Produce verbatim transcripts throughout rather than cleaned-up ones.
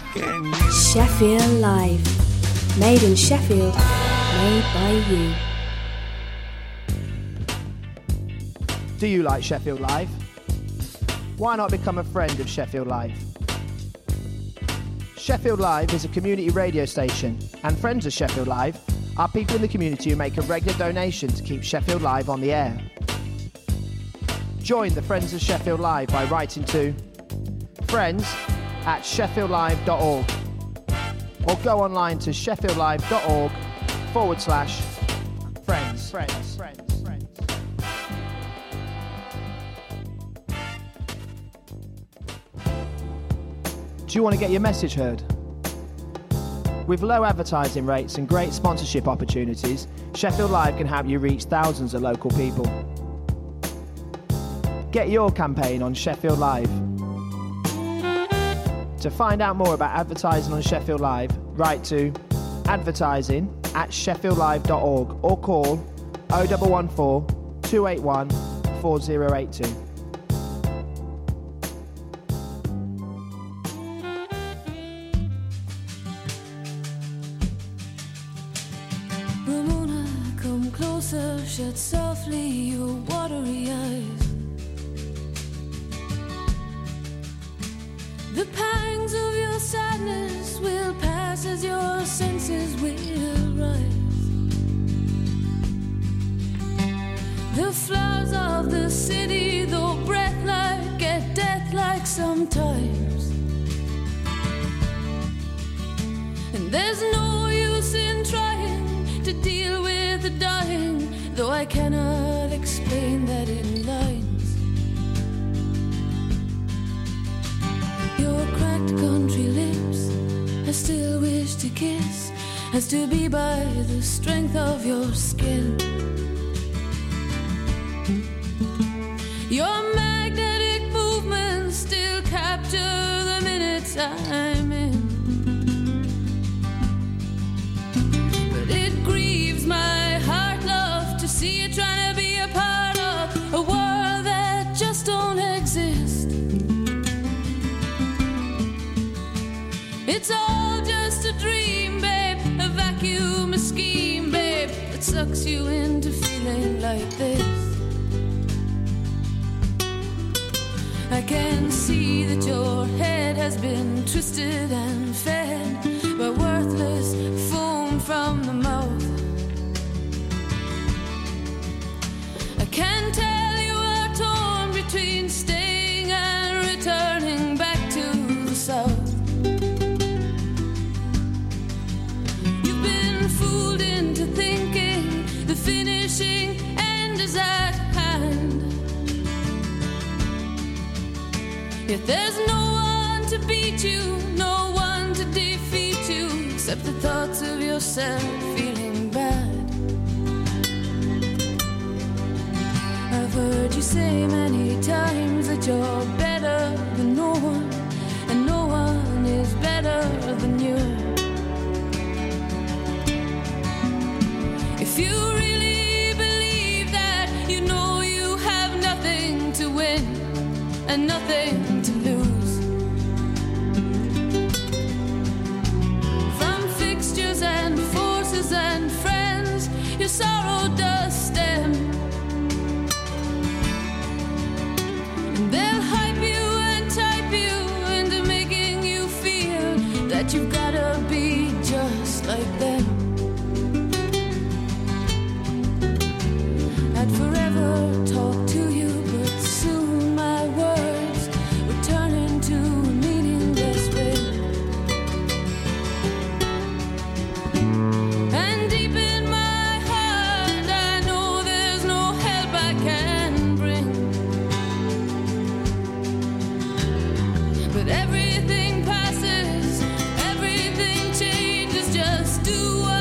Sheffield Live. Made in Sheffield. Made by you. Do you like Sheffield Live? Why not become a friend of Sheffield Live? Sheffield Live is a community radio station, and friends of Sheffield Live are people in the community who make a regular donation to keep Sheffield Live on the air. Join the Friends of Sheffield Live by writing to friends at sheffield live dot org or go online to sheffield live dot org forward slash friends. Friends. Friends. Friends. Do you want to get your message heard? With low advertising rates and great sponsorship opportunities, Sheffield Live can help you reach thousands of local people. Get your campaign on Sheffield Live. To find out more about advertising on Sheffield Live, write to advertising at sheffield live dot org or call oh one one four, two eight one, four oh eight two. Ramona, come closer, shut softly your watery eyes. The pangs of your sadness will pass as your senses will rise. The flowers of the city, though breath-like, get death-like sometimes. And there's no use in trying to deal with the dying, though I cannot explain that in lines. Your cracked country lips I still wish to kiss, has to be by the strength of your skin. Your magnetic movements still capture the minutes I'm in. But it grieves my heart, love, to see you trying to be a part of a world that just don't exist. It's all just a dream, babe, a vacuum, a scheme, babe, that sucks you into feeling like this. I can see that your head has been twisted and fed by worthless foam from the mouth. I can tell you are torn between staying and returning back to the south. Fooled into thinking the finishing end is at hand. Yet there's no one to beat you, no one to defeat you, except the thoughts of yourself feeling bad. I've heard you say many times that you're better than no one, and no one is better than you. If you really believe that, you know you have nothing to win and nothing to lose. From fixtures and forces and friends, your sorrow does stem. And they'll hype you and type you into making you feel that you've gotta be just like them. I'd forever talk to you, but soon my words would turn into a meaningless way. And deep in my heart, I know there's no help I can bring. But everything passes, everything changes, just do what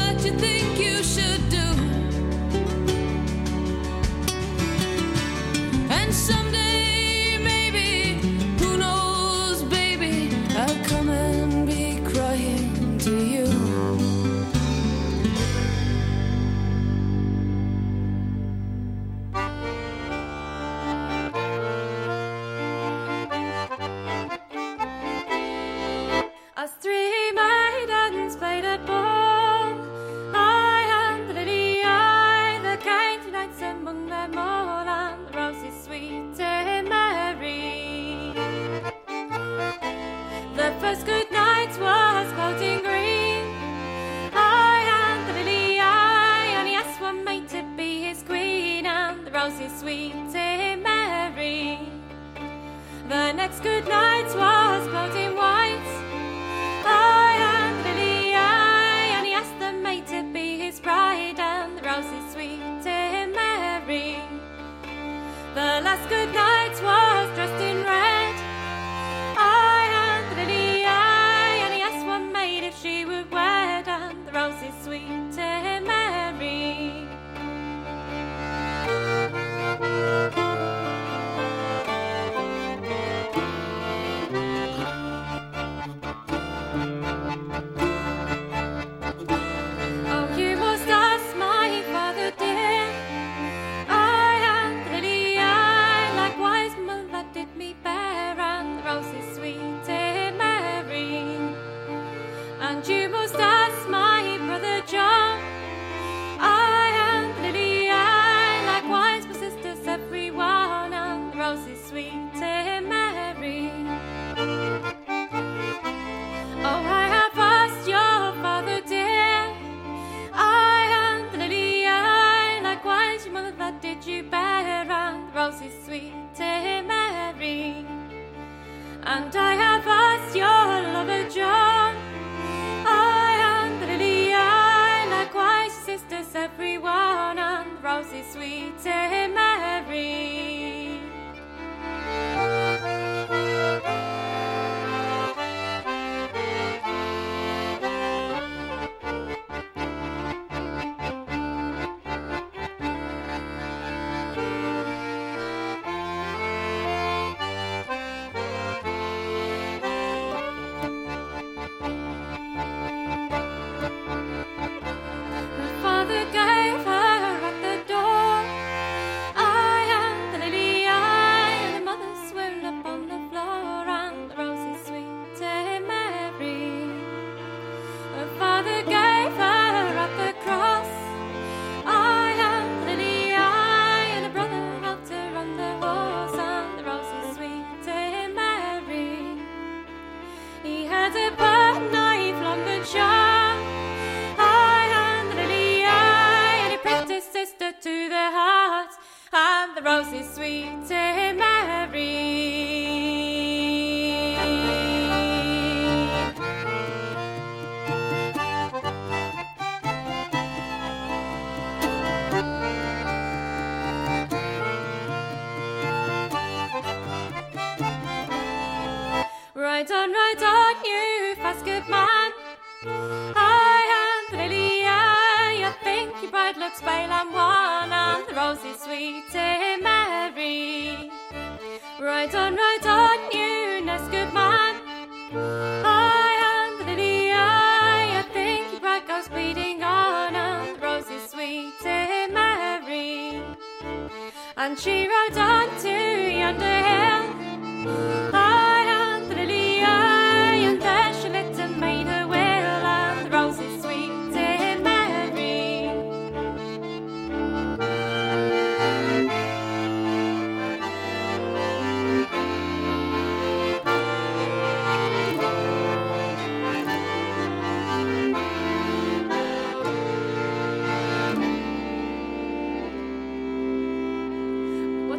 three maidens played at ball. I and the lily eye, the dainty knights among them all, and the roses sweet and merry. The first good night was clouding green. I and the lily eye, and he asked one maid to be his queen, and the roses sweet and merry. The next good night was clouding white. I and the lily eye, and he asked the maid to be his bride, and the roses sweet and merry. The last good night was dressed in red. I and the lily eye, and he asked one maid if she would wed, and the roses sweet and merry. Oh, you must ask my father dear. I and the lily eye, likewise mother did me bear, and the roses sweet and merry. And you must ask my brother John. I and the lily eye, likewise my sisters everyone, and the roses sweet and merry. Oh, I have asked your father dear. I and the lily eye, likewise your mother that did you bear, and the roses sweet and merry. And I have asked your lover John. I and the lily eye, likewise your sisters everyone, and the roses sweet and merry. Her father gave her at the door. I and the lily eye, and the mother swooned upon the floor, and the roses sweet and merry. Her father gave her at the cross. I and the lily eye, and her brother helped her on the horse, and the roses sweet and merry. He had a bird knife long and sharp. I and the lily eye, and he pricked his sister to the heart, and the roses sweet and merry. Ride on, ride on, you fast good man. I and the lily eye, I think your bride looks pale and wan, and the roses sweet and merry. Ride on, ride on, you next good man. I and the lily eye, I think your bride goes bleeding on, and the roses sweet and merry. And she rode on to yonder hill. I and the lily eye, and there she lit and made her will, and the roses sweet and merry. What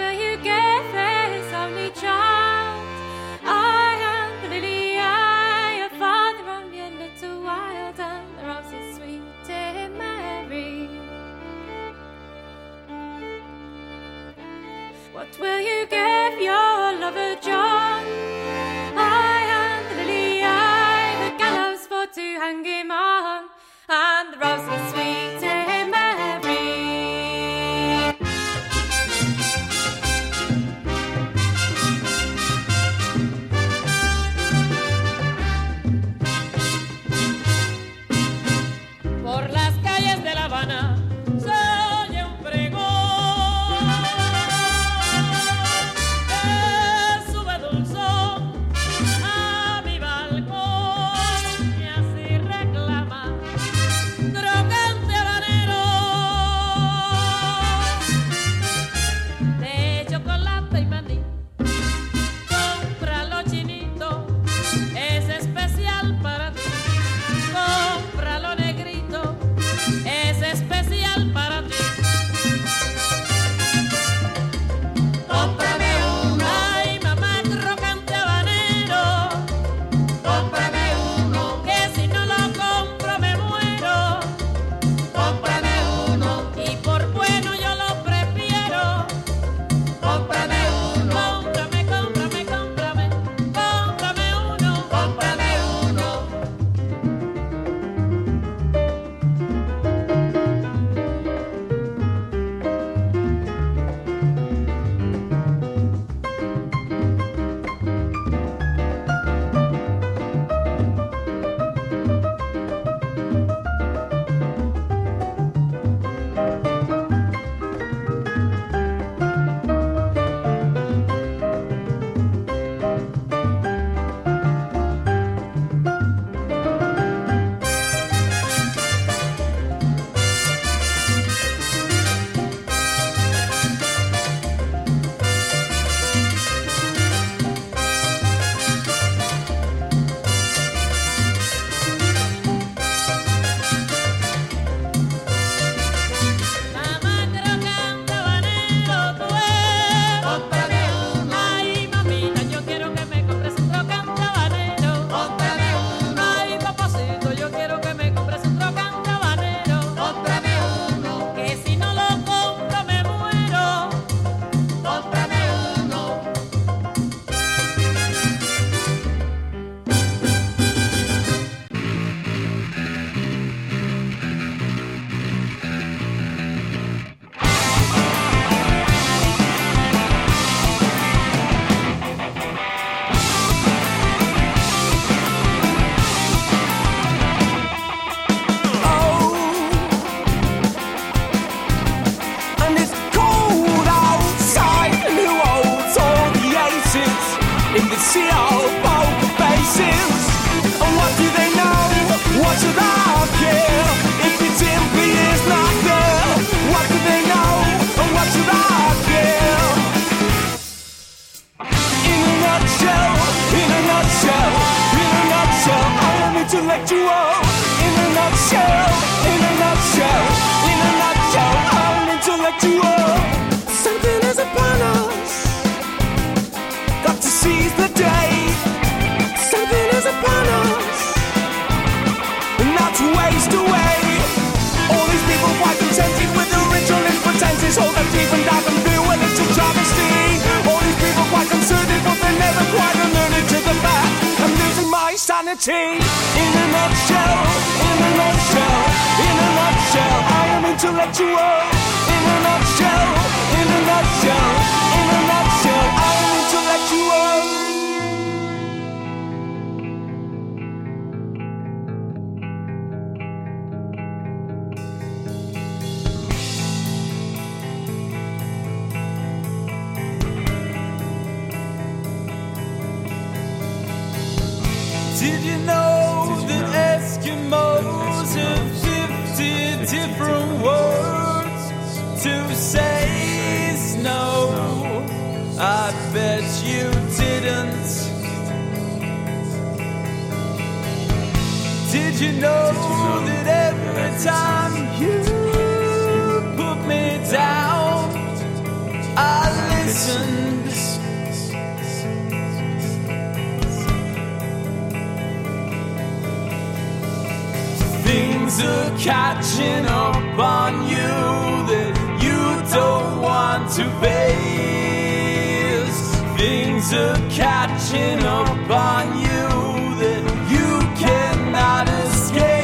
will you give his only child? I am the lily, I, your father only a little wild, and the rose is sweet, dear Mary. What will you give your lover John? I am the lily, I, the gallows for to hang him on, and the rose is sweet, dear Mary. Por las calles de La Habana se oye un pregón que sube dulzón a mi balcón y así reclama crocante habanero de chocolate y maní. Cómpralo, chinito, es especial para ti. Cómpralo, negrito, es especial para ti. Cómprame uno. Ay, mamá, crocante habanero. Cómprame uno. Que si no lo compro me muero. Cómprame uno. Y por bueno yo lo prefiero. Cómprame uno. Cómprame, cómprame, cómprame. Cómprame uno. Cómprame uno. Mamá, crocante habanero, tú eres. Cómprame uno. Ay, mamita, yo quiero que me compres un crocante habanero. Cómprame uno. Ay, papacito, yo quiero que me compres un crocante habanero. Cómprame uno. Que si no lo compro me muero. Cómprame uno. And it's cold outside, and who holds all the aces in the sea of poker faces? And what do they know? What should I care if it simply is not there? What do they know? And what should I care? In a nutshell, in a nutshell, in a nutshell, I am intellectual. In a nutshell, in a nutshell, in a nutshell, I am intellectual. Something is upon us. Got to seize the day. Something is upon us. Not to waste away. All these people quite contented with the ritualist pretenses. Hold them deep and dive and feel well, it's a travesty. All these people quite concerted, but they never quite alerted to the fact I'm losing my sanity. In a nutshell, in a nutshell, in a nutshell, I am intellectual. In a nutshell, in a nutshell, in a nutshell, I am intellectual. Did you know that Eskimos have fifty different words to say snow? I bet you didn't. Did you know that every time you put me down, I listen listened. Things are catching up on you that you don't want to face. Things are catching up on you that you cannot escape.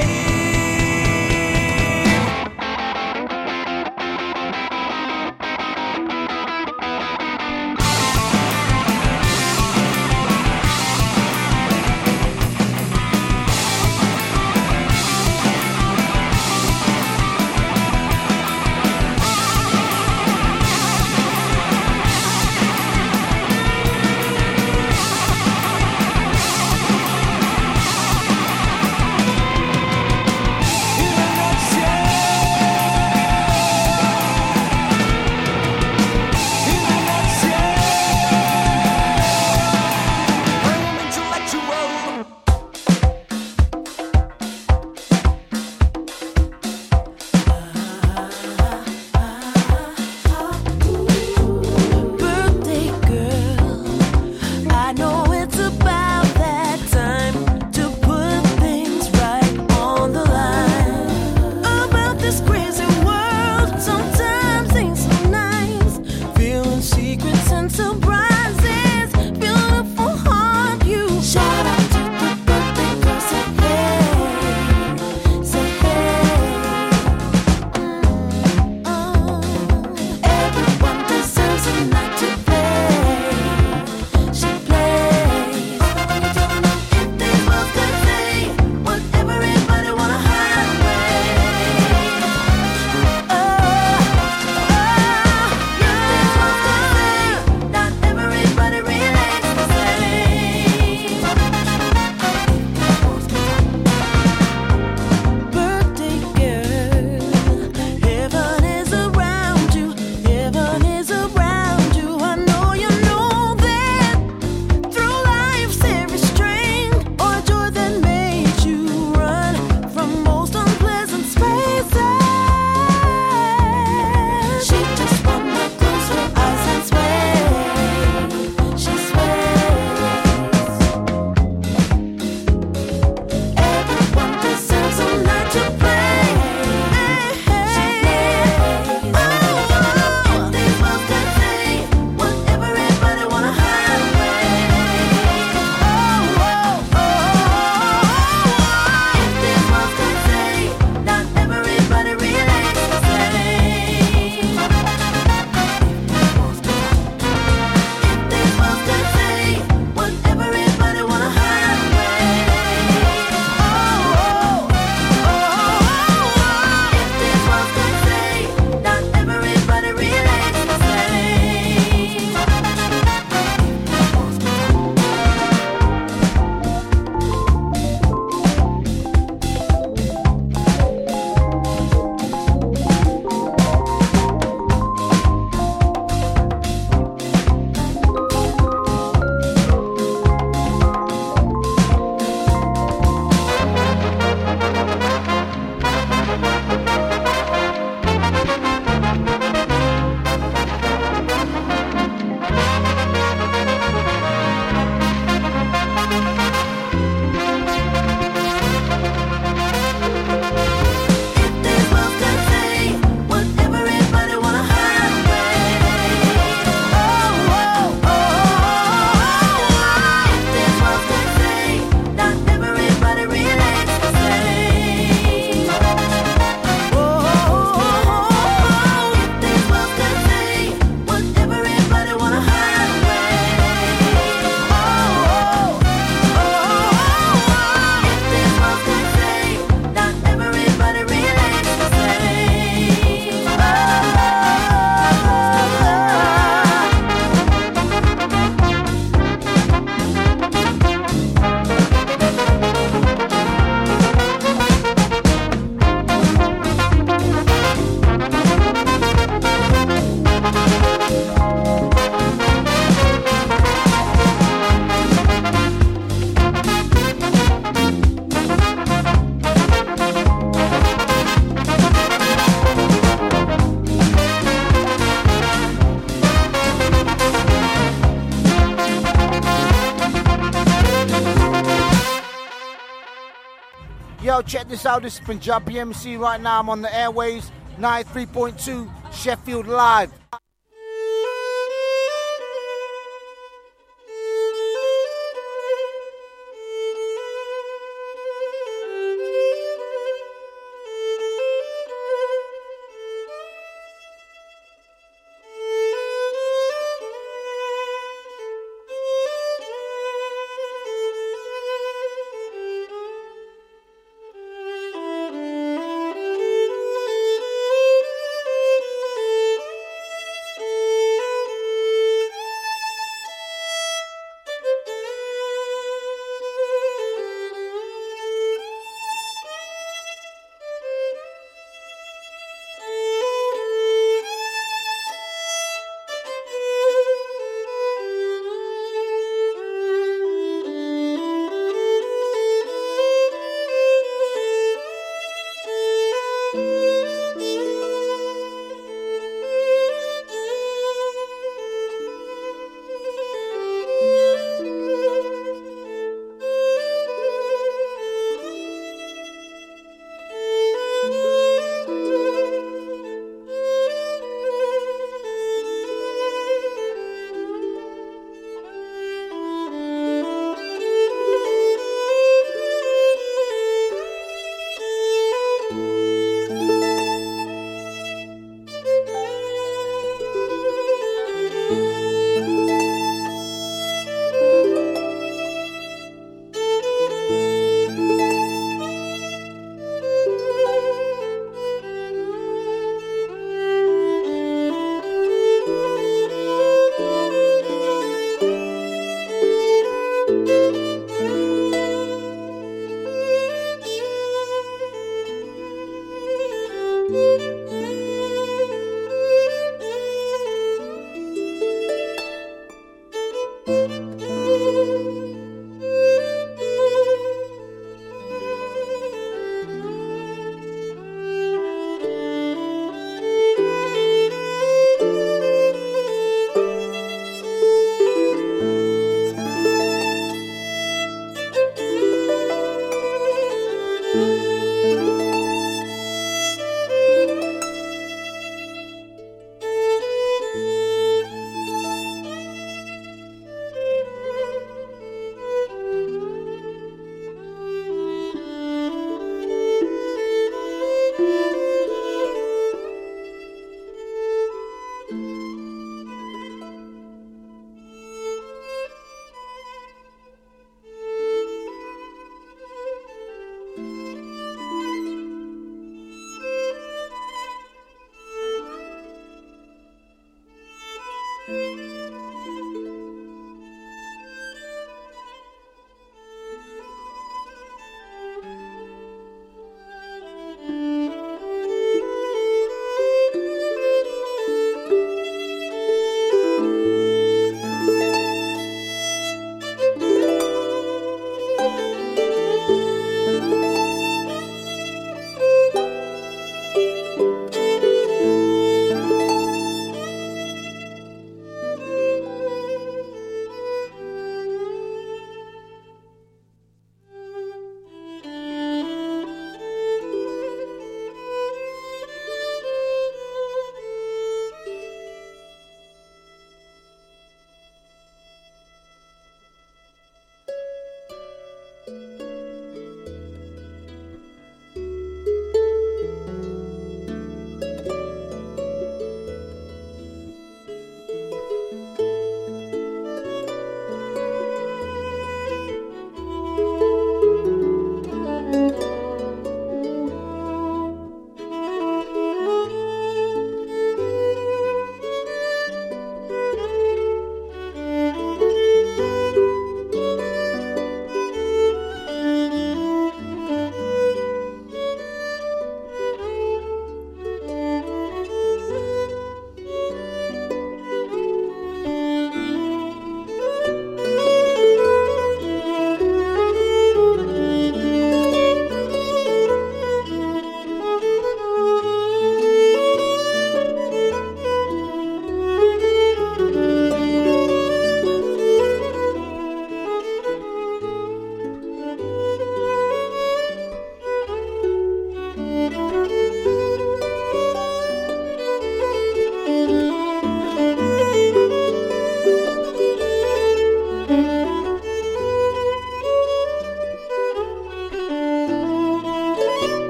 Not every Yo, check this out. This is Punjabi M C. Right now I'm on the airwaves, ninety-three point two Sheffield Live.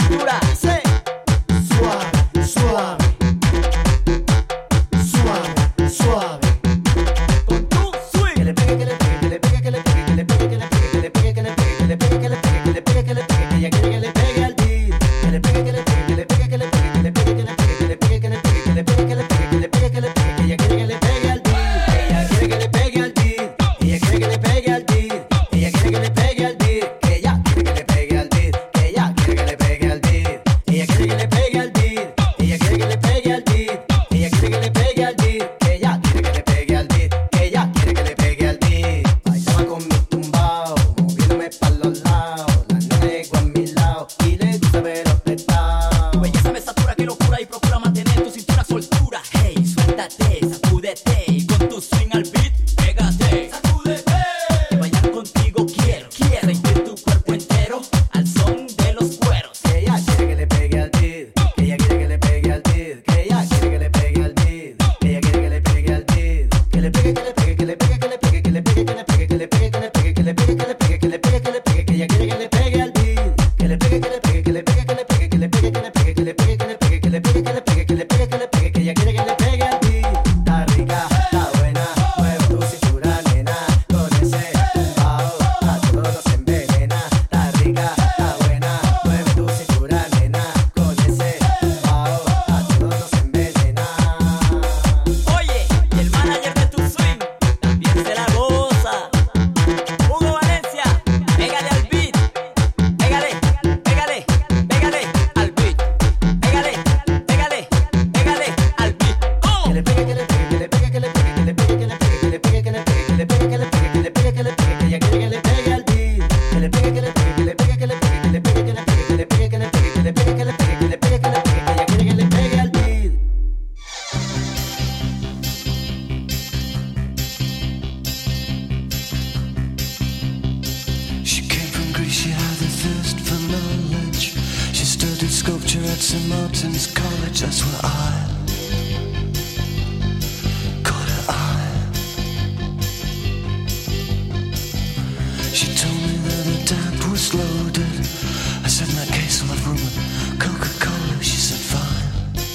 cintura. Sí. Suave, suave. Suave, suave. Con tu swing. Que le pegue, que le pegue, que le pegue, que le pegue, que le pegue, que le pegue, que le pegue, que le pegue, que le pegue, que le pegue, que le pegue, que le pegue, que ella quiere que le pegue al beat. Que le pegue, que le pegue, que le pegue, que le pegue, que le pegue, que le pegue, que le pegue, que le pegue, que le pegue, que le pegue, que le pegue, que le pegue, que ella quiere que le pegue al beat. Ella quiere que le pegue al beat. Ella quiere que le pegue al beat. Ella quiere que le pegue al beat. Que ella quiere que le pegue al beat. Que ella quiere que le pegue al beat. Ella quiere que le pegue al beat. Ella quiere que le pegue al beat. Ella quiere que le pegue al beat. Que ella quiere que le pegue al beat. Que ella quiere que le pegue al beat. Bailaba con mi tumbao, moviéndome pa' los lados. La nena llegó a mi lado y le gusta ver apretado. Tu belleza me satura, que locura, y procura mantener tu cintura soltura. Hey, suéltate, sacúdete, y con tu swing al beat, pégate. Sacúdete. Y bailar contigo quiero, quiero sentir tu cuerpo entero al son de los cueros. Que ella quiere que le pegue al beat. Que ella quiere que le pegue al beat. Que ella quiere que le pegue al beat. Que ella quiere que le pegue al beat. Que le pegue, que le pegue, que le pegue, que le pegue, que le pegue, que le pegue, que le pegue, que le pegue, que le pegue, que le pegue, que le pegue, que le pegue, que ella quiere que le pegue al beat. Que le pegue, que le pegue, que le pegue, que le pegue, que le pegue, que le pegue, que le pegue, que le pegue, que le pegue, que le pegue, que le pegue, que le pegue, que ella quiere que le pegue al beat. Está rica, está buena, mueve tu cintura, nena, con ese tumbao a todos nos envenena. Está rica, está buena, mueve tu cintura, nena, con ese tumbao a todos nos envenena. Oye, y el manager de tu swing también se la goza. Hugo Valencia, pégale al beat. Pégale, pégale, pégale al beat. Pégale, pégale, pégale al beat. Que le pegue, que le pegue, que le pegue, que le pegue, que le pegue, que le pegue, que le pegue, que le pegue, que le pegue, que le pegue, que le pegue, que le pegue, que ella quiere que le pegue al beat. Que le pegue, que le pegue, que le pegue, que le pegue, que le pegue, que le pegue, que le pegue, que le pegue, que le pegue, que le pegue, que le pegue, que le pegue, que ella quiere que le pegue al beat. She came from Greece, she had a thirst for knowledge. She studied sculpture at Saint Martin's College, that's where I caught her eye. She told me that her dad was loaded. I said, in that case I'll have rum and Coca-Cola. She said, fine.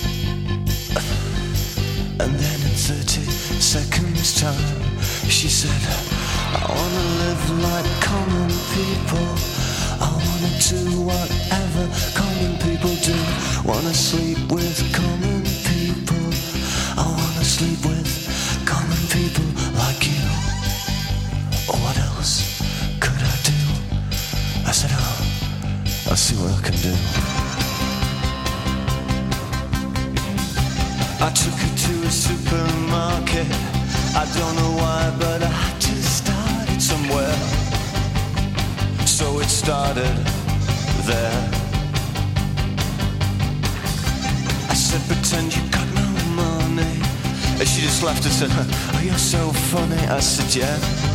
And then in thirty seconds time, she said, I wanna live like common people. I wanna do whatever common people do. Wanna sleep with common people. I wanna sleep with common people like you. What else could I do? I said, oh, I'll see what I can do. I took her to a supermarket. I don't know why, but I had to start it somewhere. So it started there. I said, pretend you got no money. And she just laughed and said, oh, you're so funny. I said, yeah.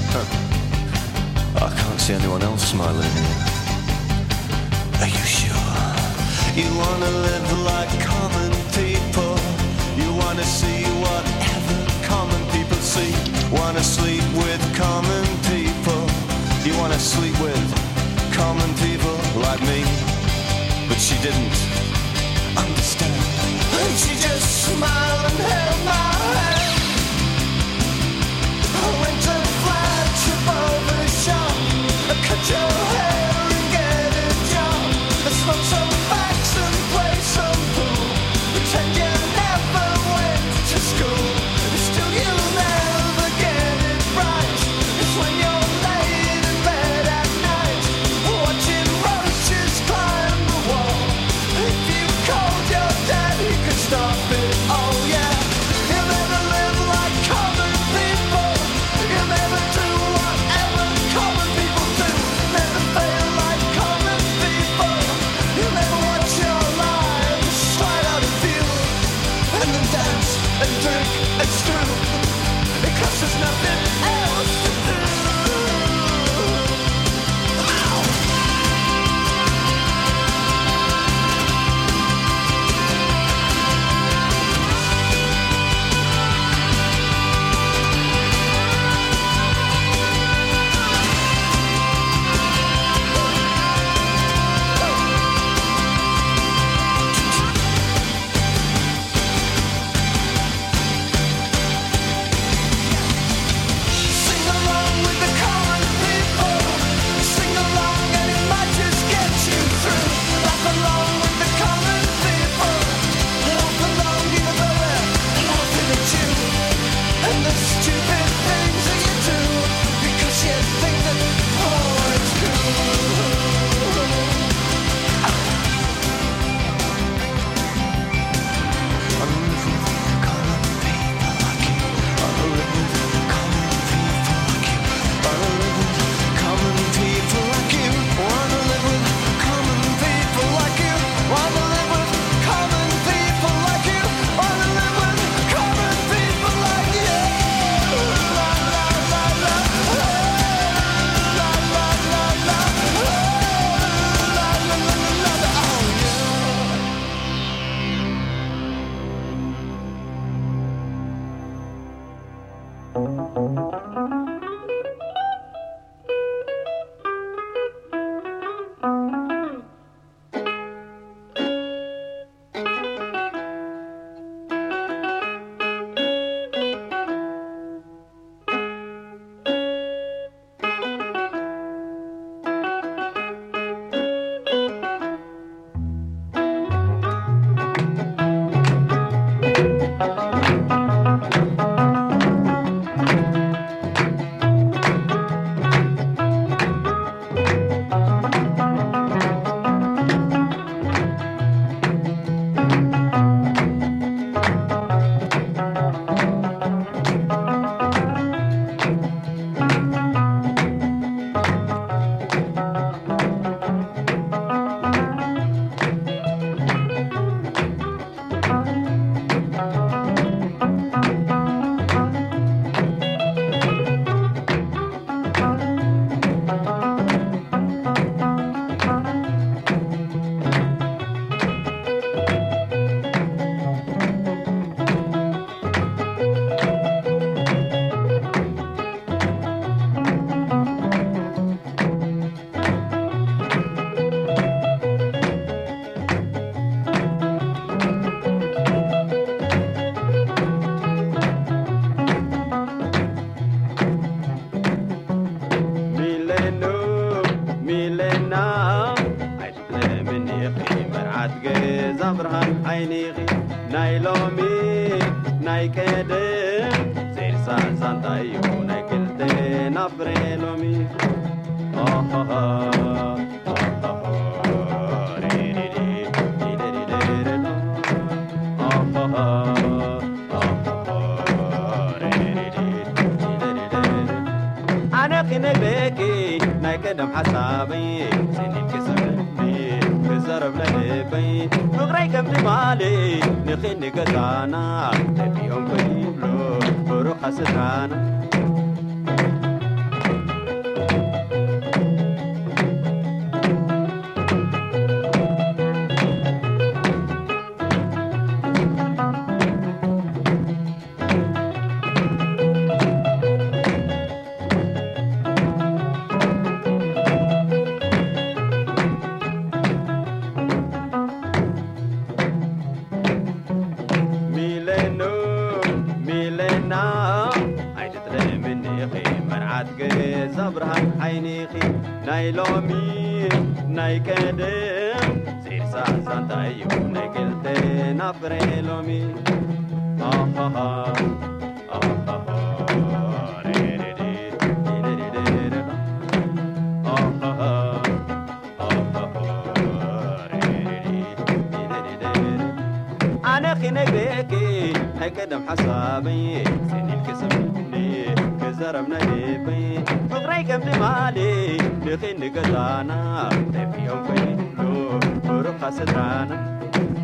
I can't see anyone else smiling here. Are you sure? You wanna live like common people. You wanna see whatever common people see. Wanna sleep with common people. You wanna sleep with common people like me. But she didn't understand. And she just smiled and held my hand. I went to the flagship over the shop. I cut your hair and get a job. I smoke some facts and play some pool. Pretend you never went to school. Still you'll never get it right. It's when you're laid in bed at night, watching roaches climb the wall. مرعت جيزة برهان عينيغي ناي لومي ناي كدم زير سانسان تايو ناي كلتي نفري لومي آه آه آه أنا خني بكي نايكدم حسابي سنين كسرني كسر بلبي بغري كم تمالي نخني قزانا تبيهم كيبلو بروح سترانا عينيخي ناي لومي ناي كدم زير سانسان تايو ناي كلتي نفري لومي آه آه آه آه آه ري ري ري ري ري ري ري آه آه آه آه ري ري ري ري ري أنا خني بكي ناي كدم حسابي سنين كسبني كزرمنا لبي فغري كم تمالي لخين قزانا تبيهم كيلو بروح سترانا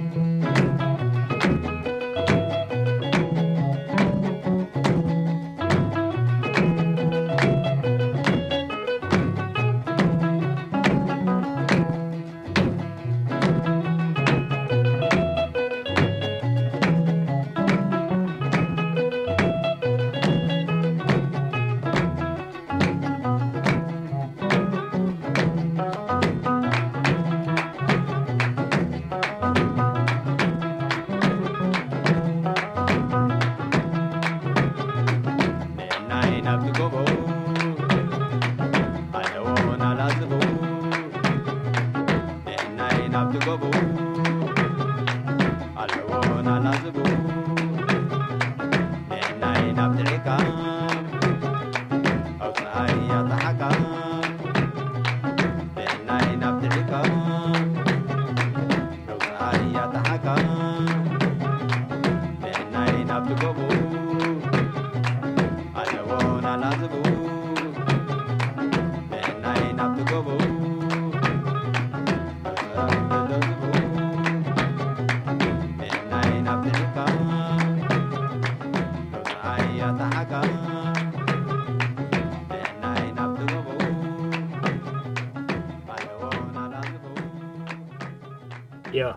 Yeah.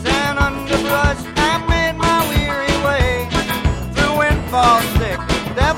Devil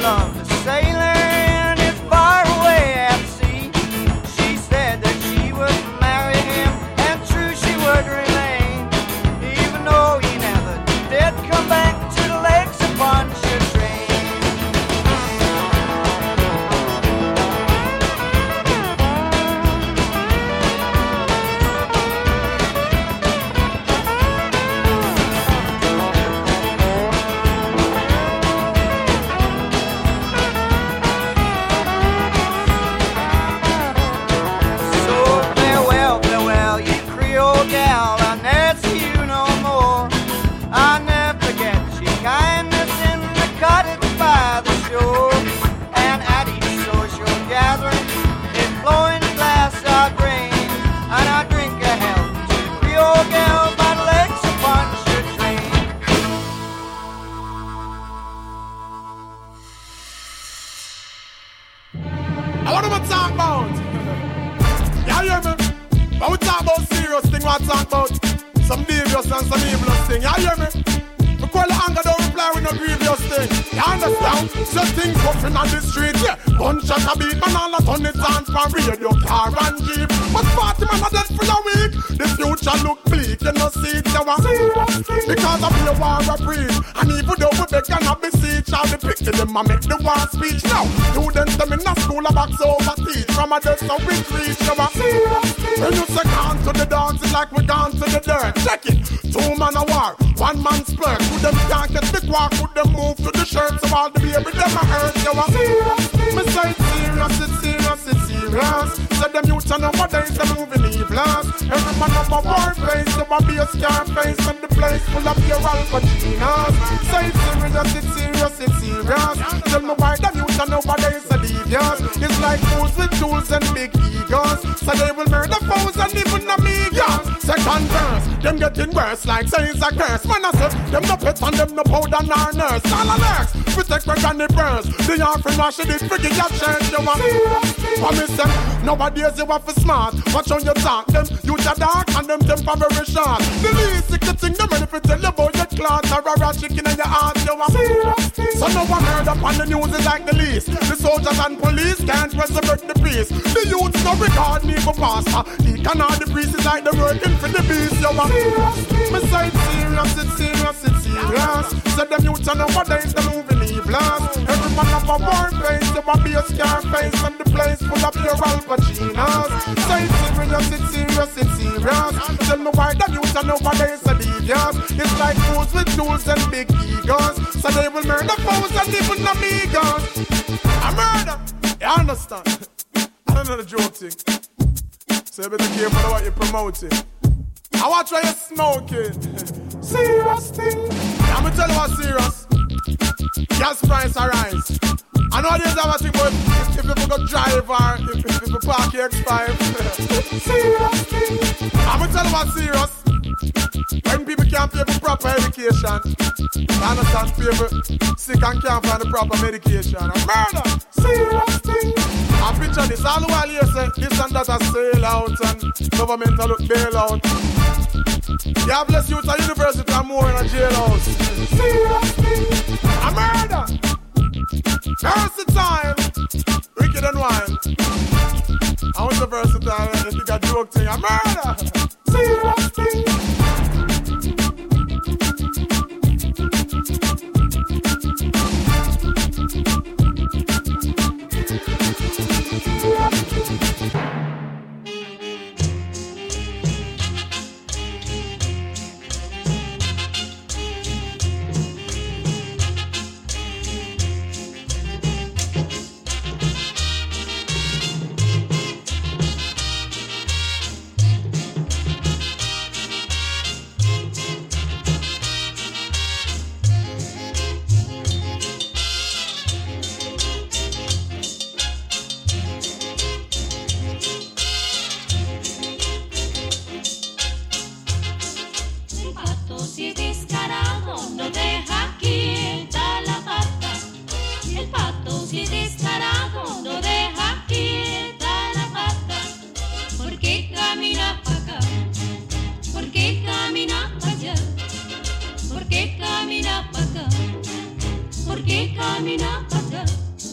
loved a sailor and it's far away at sea. She said that she would marry him and true she would remain, even though he never did come back to the lakes upon ship train. Talk about some devious and some evil thing. You hear me? We call the anger, don't reply with no grievous thing. You understand? So things puffing on the street, yeah. Gunshot a beat, man, all a ton it on for radio, car and jeep. But party man are dead for a week. The future look bleak, you know see it, you want. Because of the war of breeze. And even though we beg and have beseech, all the picture them a make the war speech. Now, students them in the school a box over teach. From a desk so we reach, you want. When you say gone to the dance, it's like we gone to the dirt. Check it. Two man a war, one man splurge. Could them can't get the quark, could them move to the shirt. So all the baby them a hurt, you want. Me say it's serious, it's serious, it's serious. So them youths and nowadays they moving evil. Every man up a war face, so a be a scar face. And the place full of your Al Pacinos. Say it's serious, it's serious, it's serious. Tell me why them youths and nowadays are devious. It's like fools with tools and big egos. So they will murder foes and even amigos. Second verse, them getting worse like say it's a curse. Man I said, them no pets and them no powder nor nurse. All alerts, protect my granny burns. The offering wash it, forget your church, you want. Promise them, nowadays you have to smart. Watch how you talk them, you the dark and them temper very short. The least secret thing, them ready to tell you about your clout or a raw chicken in your heart, you want. So no one heard up on the news is like the least. The soldiers and police can't resurrect the peace. The youths no regard me for pastor. He cannot the priest is like the working for the beast, you want. Me say it's serious, it's serious, it's serious. So them youths and nowadays they moving evil. Every man have a war face, you want be a scar face. And the place full of your Al Pacinos. Say it's serious, it's serious, it's serious. Tell me why the youths and nowadays are devious. It's like fools with tools and big egos. So they will murder foes and even amigos. A murder, you understand? I don't know the joke thing. So you better be careful of what you're promoting. I watch why you're smoking. Serious thing. I'm gonna tell you what's serious. Gas price arise. I know there's a thing about if, if people go drive or if, if people park your X five. Serious thing. I'm gonna tell you what's serious. When people can't pay for proper education, you understand, people sick and can't find the proper medication. A murder. Serious thing. I picture this all the while you say this and that a sail out and government a look bail out. You have less youth at university and more in a jailhouse. Serious thing. A murder. Versatile. Wicked and wild. I want the versatile. If you got joke thing. A murder. Serious thing. Camina mina paka.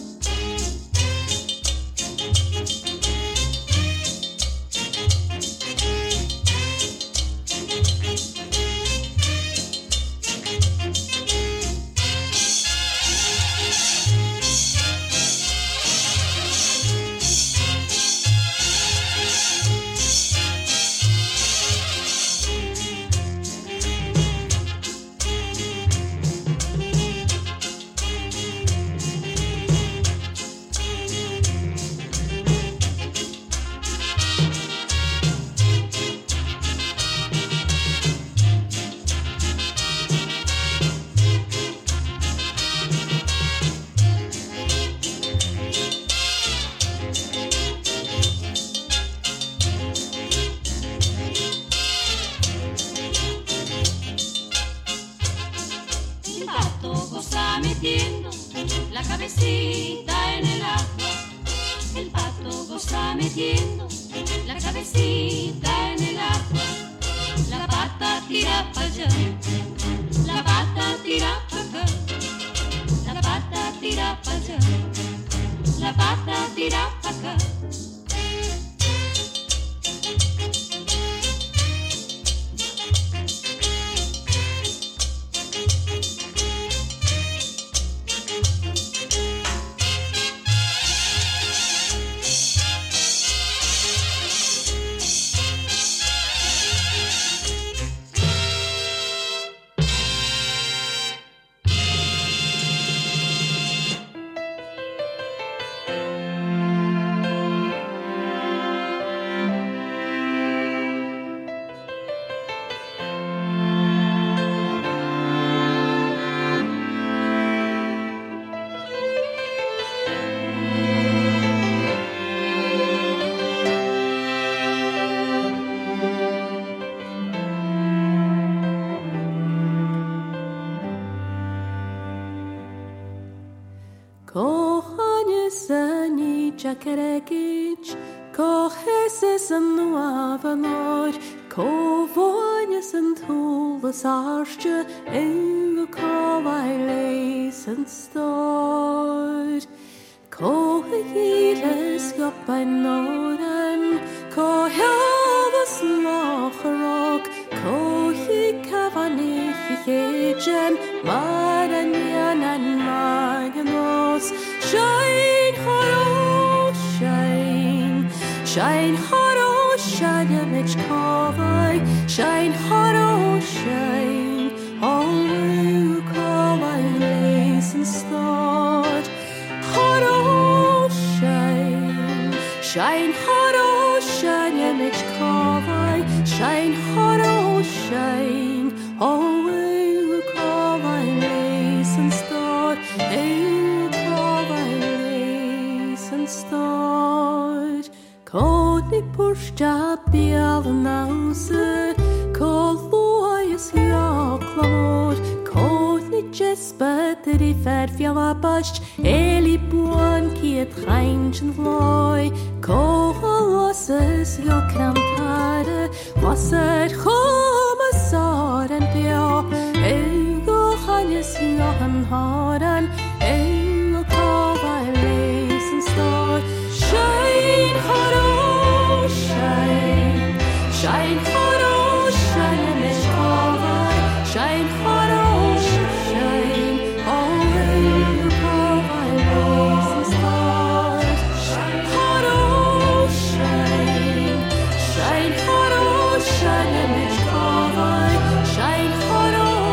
La cabecita en el agua, el pato goza metiendo la cabecita en el agua. La pata tira pa' allá, la pata tira pa' acá, la pata tira pa' allá, la pata tira pa' acá. Jacaregic, coheses an nuavanor, covoines an thulas arste, ego covailes an stor. Cohegiles gopain noran, cohelvas locharok, cohi cavanich hegen, maranian and marganos, shine haro. Shine, shine hot, oh, shine, a mitch covey, shine hot, oh, shine, all you covey lace and start. Hot, oh, shine, shine hot, oh, shine, a mitch covey, shine hot, oh, shine, all you covey lace and start. Hey, covey lace and start. Codnig pushta bial nause, cod loyes hiaclamor, codnig jespet i fer fialabast, eli buan kiet reinchen loy, coholosses jo krantare, wasser chomasar en pia, ego hannes johan haran, ego kavai lesen star, shine hot, oh, shine, shine hot, oh, shine, and it's covered, shine hot, oh, shine, always the covered rays and stars, shine hot, oh, shine, shine hot, oh, shine, and it's covered, shine hot, oh,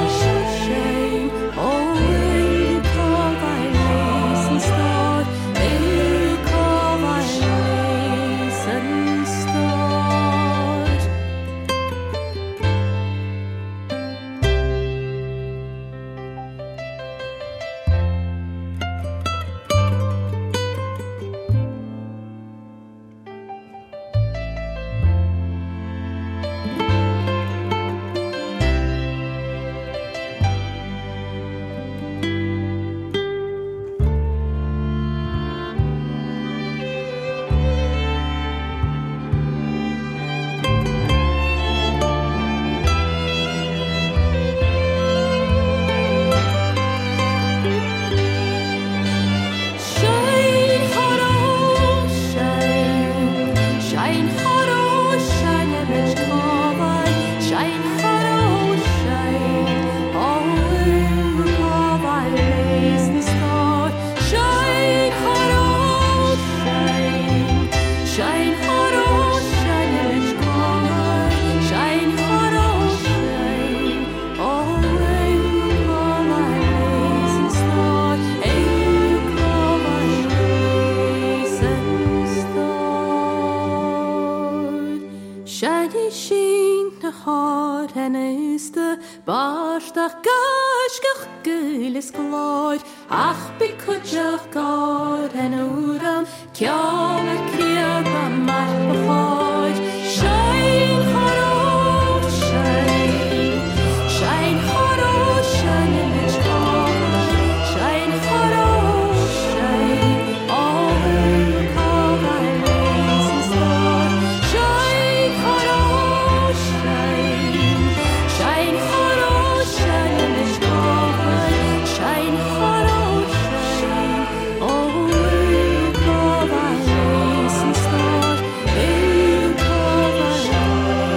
Cwtach gash gach gylis glor Ach by cwtach gor en wram Ciol a criad a mar bachor Shine haro, shine Shine haro, shine in the car Shine haro, shine All the call my racing star Shine haro, shine Shine haro, shine in the car Shine haro, shine All the call my racing star You call my racing star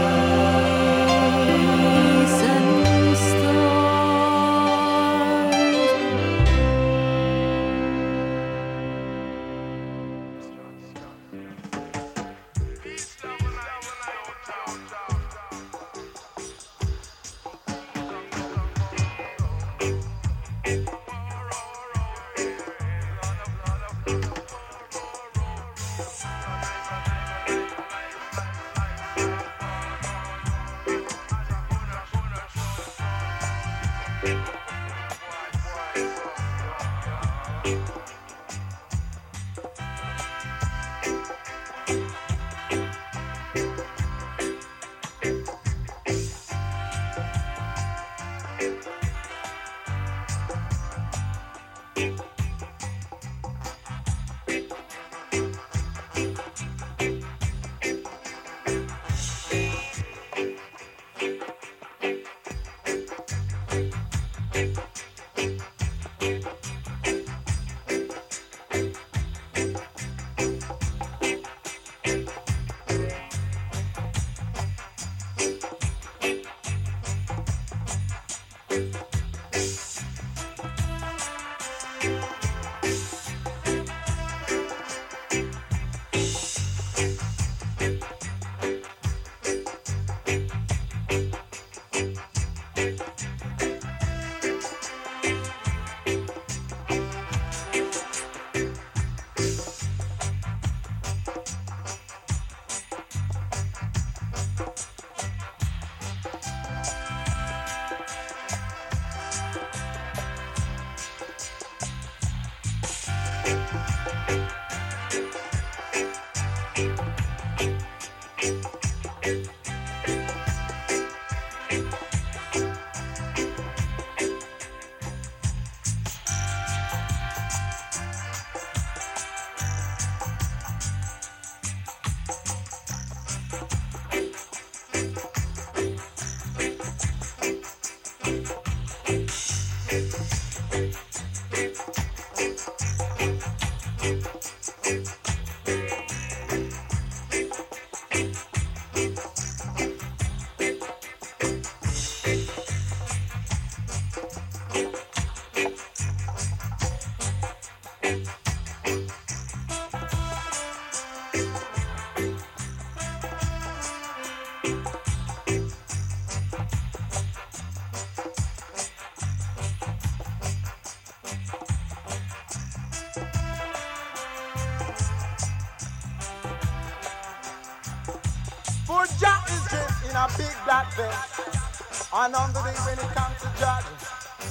For Jah is dressed in a big black vest. And on the day when it comes to judging,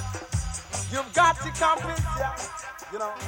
you've got to convince ya, you know.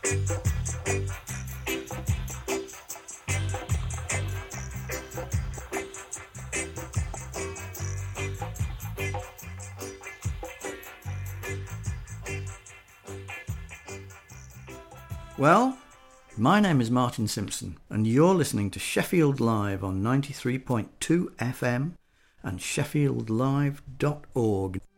Well, my name is Martin Simpson, and you're listening to Sheffield Live on ninety-three point two F M and sheffield live dot org.